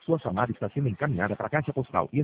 Sua chamada está sendo encaminhada para a caixa postal e